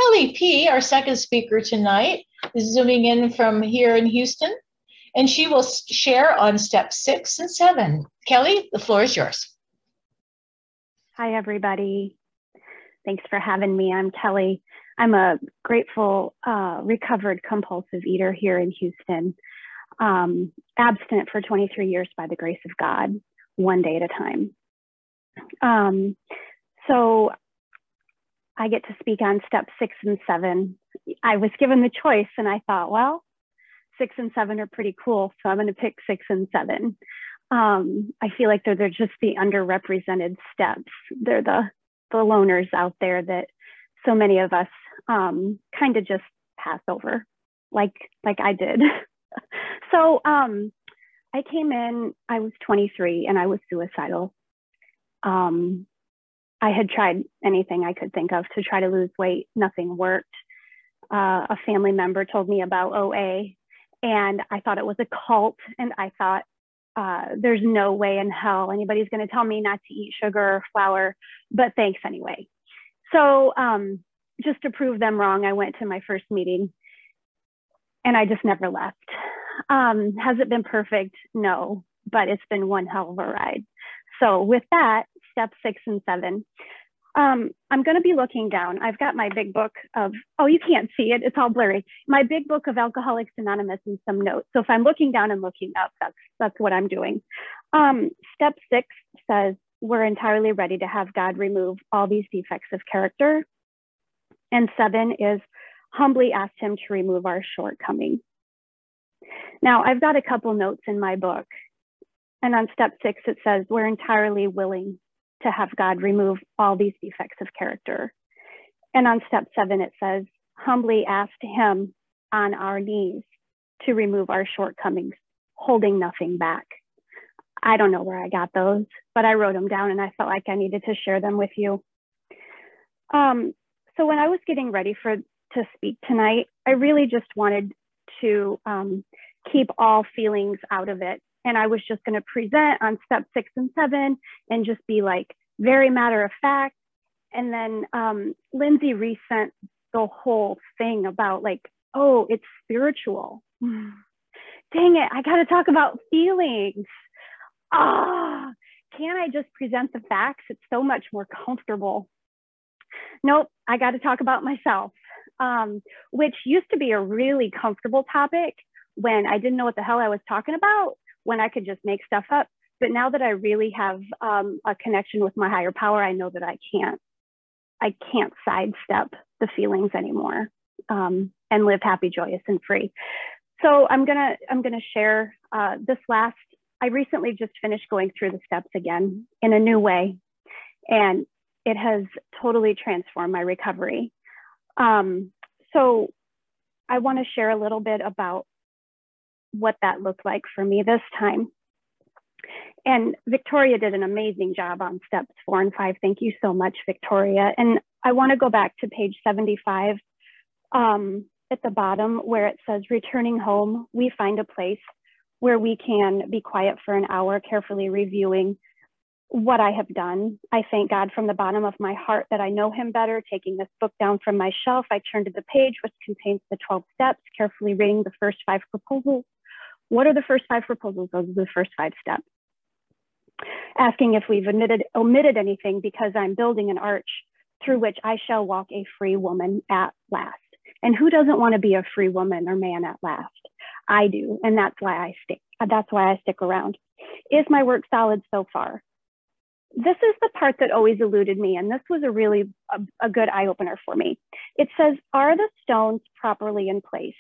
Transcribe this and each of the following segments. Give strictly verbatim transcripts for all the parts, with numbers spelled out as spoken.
Kelly P., our second speaker tonight, is zooming in from here in Houston, and she will share on step six and seven. Kelly, the floor is yours. Hi, everybody. Thanks for having me. I'm Kelly. I'm a grateful, uh, recovered compulsive eater here in Houston, um, abstinent for twenty-three years by the grace of God, one day at a time. Um, so I get to speak on step six and seven. I was given the choice and I thought, well, six and seven are pretty cool. So I'm going to pick six and seven. Um, I feel like they're, they're just the underrepresented steps. They're the, the loners out there that so many of us um, kind of just pass over like, like I did. so um, I came in, I was twenty-three and I was suicidal. Um, I had tried anything I could think of to try to lose weight. Nothing worked. Uh, a family member told me about O A and I thought it was a cult. And I thought, uh, there's no way in hell anybody's going to tell me not to eat sugar or flour, but thanks anyway. So um, just to prove them wrong, I went to my first meeting and I just never left. Um, has it been perfect? No, but it's been one hell of a ride. So with that, step six and seven, um, I'm going to be looking down. I've got my big book of, oh, you can't see it. It's all blurry. My big book of Alcoholics Anonymous and some notes. So if I'm looking down and looking up, that's, that's what I'm doing. Um, step six says, we're entirely ready to have God remove all these defects of character. And seven is humbly ask him to remove our shortcomings. Now, I've got a couple notes in my book. And on step six, it says, we're entirely willing to have God remove all these defects of character. And on step seven, it says, humbly ask him on our knees to remove our shortcomings, holding nothing back. I don't know where I got those, but I wrote them down and I felt like I needed to share them with you. Um, so when I was getting ready for to speak tonight, I really just wanted to um, keep all feelings out of it. And I was just going to present on step six and seven and just be like very matter of fact. And then um, Lindsay resent the whole thing about like, oh, it's spiritual. Dang it, I got to talk about feelings. Ah, can't I just present the facts? It's so much more comfortable. Nope, I got to talk about myself, um, which used to be a really comfortable topic when I didn't know what the hell I was talking about, when I could just make stuff up. But now that I really have um, a connection with my higher power, I know that I can't, I can't sidestep the feelings anymore um, and live happy, joyous, and free. So I'm gonna, I'm gonna share uh, this last, I recently just finished going through the steps again in a new way. And it has totally transformed my recovery. Um, so I wanna share a little bit about what that looked like for me this time. And Victoria did an amazing job on steps four and five. Thank you so much, Victoria. And I want to go back to page seventy-five um, at the bottom where it says, returning home, we find a place where we can be quiet for an hour, carefully reviewing what I have done. I thank God from the bottom of my heart that I know him better. Taking this book down from my shelf, I turned to the page which contains the twelve steps, carefully reading the first five proposals. What are the first five proposals? Those are the first five steps. Asking if we've omitted, omitted anything because I'm building an arch through which I shall walk a free woman at last. And who doesn't want to be a free woman or man at last? I do, and that's why I stick. That's why I stick around. Is my work solid so far? This is the part that always eluded me, and this was a really a, a good eye-opener for me. It says, are the stones properly in place?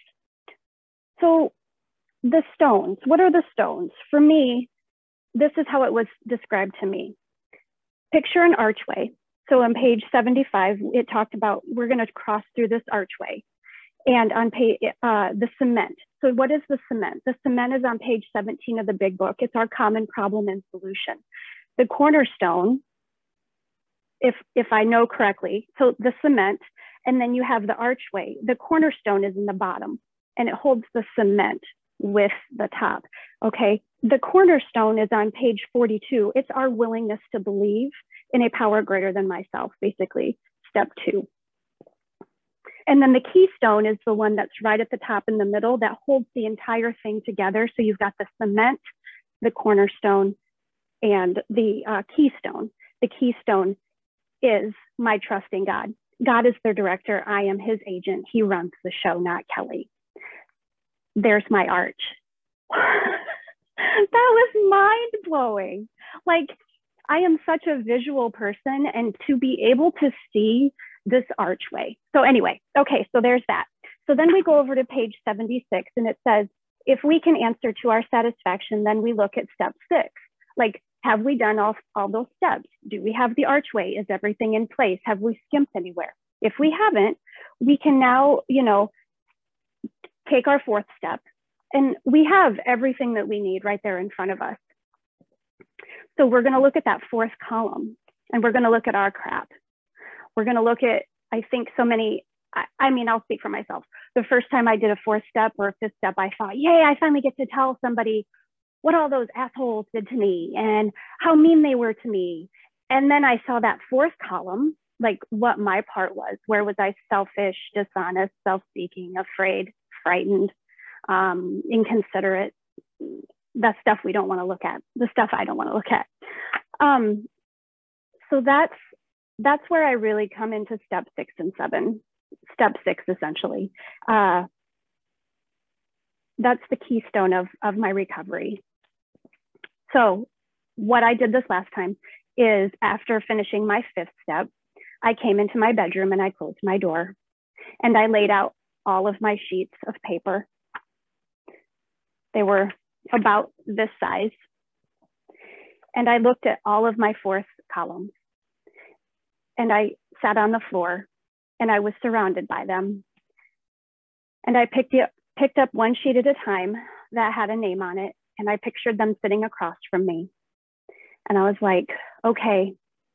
So the stones, what are the stones? For me, this is how it was described to me. Picture an archway. So on page seventy-five, it talked about, we're gonna cross through this archway. And on page, uh, the cement. So what is the cement? The cement is on page seventeen of the big book. It's our common problem and solution. The cornerstone, if, if I know correctly, so the cement, and then you have the archway. The cornerstone is in the bottom and it holds the cement with the top, okay? The cornerstone is on page forty-two. It's our willingness to believe in a power greater than myself, basically, step two. And then the keystone is the one that's right at the top in the middle that holds the entire thing together. So you've got the cement, the cornerstone, and the uh, keystone. The keystone is my trust in God. God is their director. I am his agent. He runs the show, not Kelly. There's my arch. That was mind blowing. Like, I am such a visual person, and to be able to see this archway. So anyway, okay, so there's that. So then we go over to page seventy-six, and it says, if we can answer to our satisfaction, then we look at step six. Like, have we done all, all those steps? Do we have the archway? Is everything in place? Have we skimped anywhere? If we haven't, we can now, you know, take our fourth step. And we have everything that we need right there in front of us. So we're going to look at that fourth column, and we're going to look at our crap. We're going to look at, I think so many, I, I mean, I'll speak for myself. The first time I did a fourth step or a fifth step, I thought, yay, I finally get to tell somebody what all those assholes did to me and how mean they were to me. And then I saw that fourth column, like what my part was. Where was I selfish, dishonest, self-seeking, afraid, frightened, um, inconsiderate? The stuff we don't want to look at, the stuff I don't want to look at. Um, so that's, that's where I really come into step six and seven. Step six, essentially. Uh, that's the keystone of, of my recovery. So what I did this last time is, after finishing my fifth step, I came into my bedroom and I closed my door, and I laid out all of my sheets of paper. They were about this size. And I looked at all of my fourth columns, and I sat on the floor, and I was surrounded by them. And I picked it, picked up one sheet at a time that had a name on it, and I pictured them sitting across from me. And I was like, okay,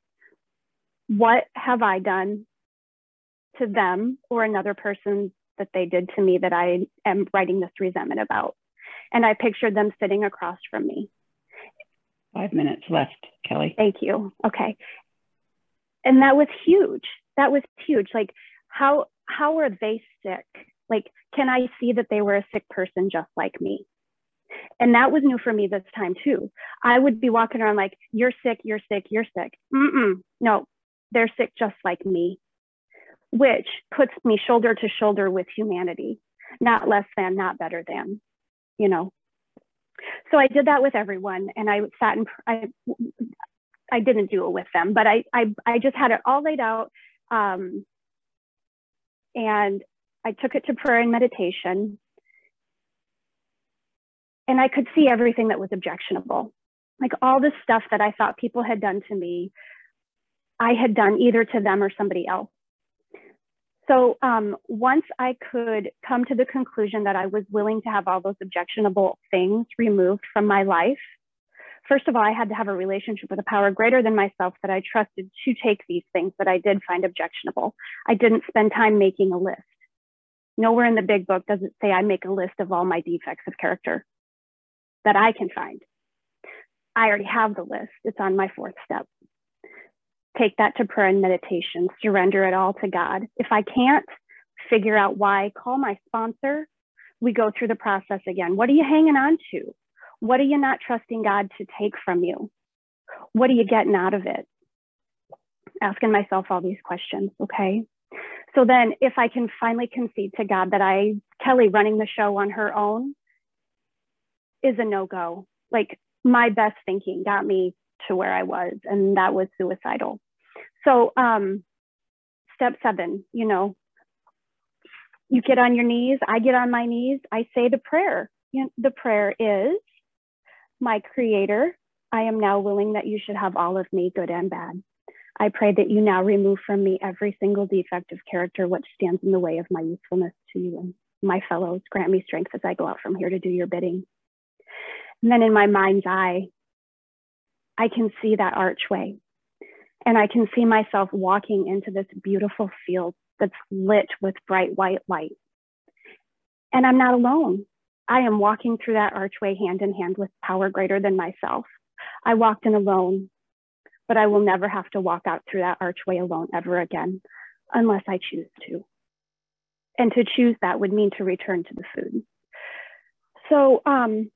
what have I done to them or another person that they did to me that I am writing this resentment about? And I pictured them sitting across from me. Five minutes left, Kelly. Thank you. Okay. And that was huge. That was huge. Like, how, how are they sick? Like, can I see that they were a sick person just like me? And that was new for me this time too. I would be walking around like, you're sick, you're sick, you're sick. Mm-mm. No, they're sick just like me, which puts me shoulder to shoulder with humanity, not less than, not better than, you know. So I did that with everyone, and I sat and I, I didn't do it with them, but I, I, I just had it all laid out, um, and I took it to prayer and meditation, and I could see everything that was objectionable, like all the stuff that I thought people had done to me, I had done either to them or somebody else. So um, once I could come to the conclusion that I was willing to have all those objectionable things removed from my life, first of all, I had to have a relationship with a power greater than myself that I trusted to take these things that I did find objectionable. I didn't spend time making a list. Nowhere in the big book does it say I make a list of all my defects of character that I can find. I already have the list. It's on my fourth step. Take that to prayer and meditation, surrender it all to God. If I can't figure out why, call my sponsor. We go through the process again. What are you hanging on to? What are you not trusting God to take from you? What are you getting out of it? Asking myself all these questions, okay? So then if I can finally concede to God that I, Kelly running the show on her own is a no-go. Like, my best thinking got me to where I was, and that was suicidal. So um, step seven, you know, you get on your knees, I get on my knees, I say the prayer. You know, the prayer is, my Creator, I am now willing that you should have all of me, good and bad. I pray that you now remove from me every single defect of character which stands in the way of my usefulness to you and my fellows. Grant me strength as I go out from here to do your bidding. And then in my mind's eye, I can see that archway, and I can see myself walking into this beautiful field that's lit with bright white light. And I'm not alone. I am walking through that archway hand in hand with power greater than myself. I walked in alone, but I will never have to walk out through that archway alone ever again, unless I choose to. and to choose that would mean to return to the food. So um,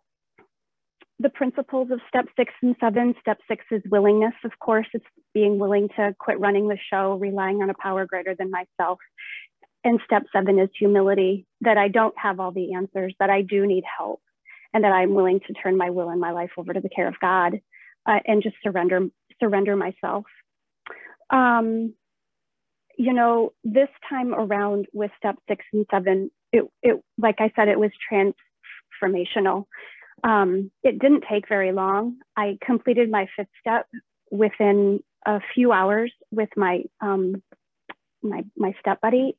the principles of step six and seven, step six is willingness, of course. It's being willing to quit running the show, relying on a power greater than myself. And step seven is humility, that I don't have all the answers, that I do need help, and that I'm willing to turn my will and my life over to the care of God uh, and just surrender, surrender myself. Um, you know, this time around with step six and seven, it, it like I said, it was transformational. Um, it didn't take very long. I completed my fifth step within a few hours with my um, my my step buddy,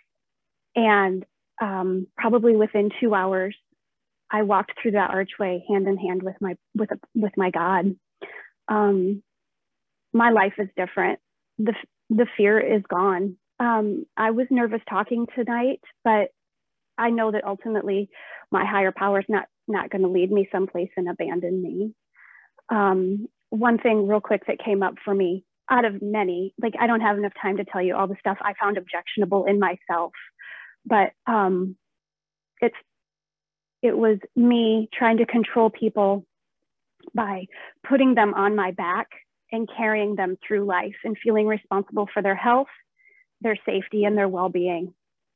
and um, probably within two hours, I walked through that archway hand in hand with my with a, with my God. Um, my life is different. The the fear is gone. Um, I was nervous talking tonight, but I know that ultimately my higher power is not not going to lead me someplace and abandon me. Um, one thing real quick that came up for me out of many, like I don't have enough time to tell you all the stuff I found objectionable in myself, but um, it's it was me trying to control people by putting them on my back and carrying them through life and feeling responsible for their health, their safety, and their well-being.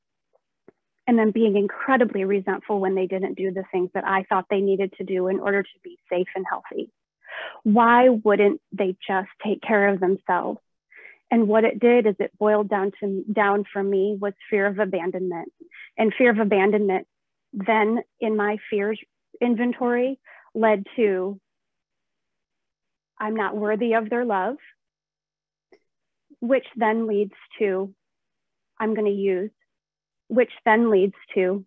And then being incredibly resentful when they didn't do the things that I thought they needed to do in order to be safe and healthy. Why wouldn't they just take care of themselves? And what it did is it boiled down to down for me was fear of abandonment. And fear of abandonment then in my fears inventory led to, I'm not worthy of their love, which then leads to, I'm going to use, which then leads to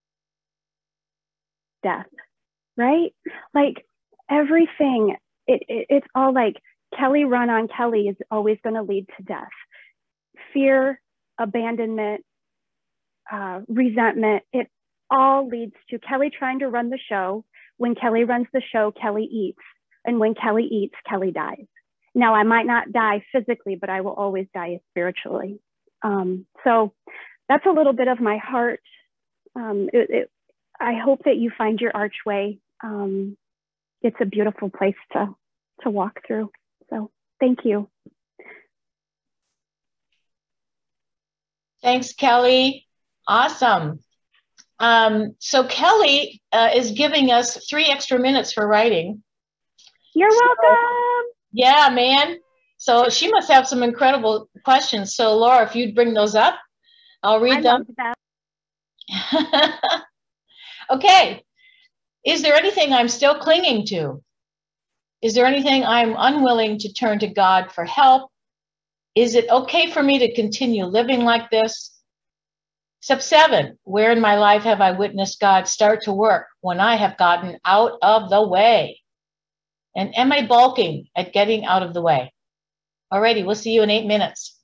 death, right? Like everything, it, it, it's all like Kelly run on Kelly is always going to lead to death. Fear, abandonment, uh, resentment, it all leads to Kelly trying to run the show. When Kelly runs the show, Kelly eats. And when Kelly eats, Kelly dies. Now, I might not die physically, but I will always die spiritually. Um, so that's a little bit of my heart. Um, it, it, I hope that you find your archway. Um, it's a beautiful place to, to walk through. So thank you. Thanks, Kelly. Awesome. Um, so Kelly uh, is giving us three extra minutes for writing. You're so, welcome. Yeah, man. So she must have some incredible questions. So Laura, if you'd bring those up, I'll read I them. love that. Okay. Is there anything I'm still clinging to? Is there anything I'm unwilling to turn to God for help? Is it okay for me to continue living like this? Step seven, where in my life have I witnessed God start to work when I have gotten out of the way? And am I balking at getting out of the way? Alrighty, we'll see you in eight minutes.